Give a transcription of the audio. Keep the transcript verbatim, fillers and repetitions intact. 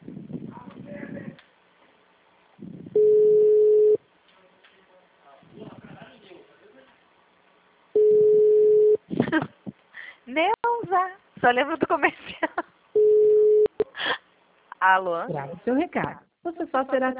Neuza, só lembro do comercial. Alô? Grave seu recado. Você só será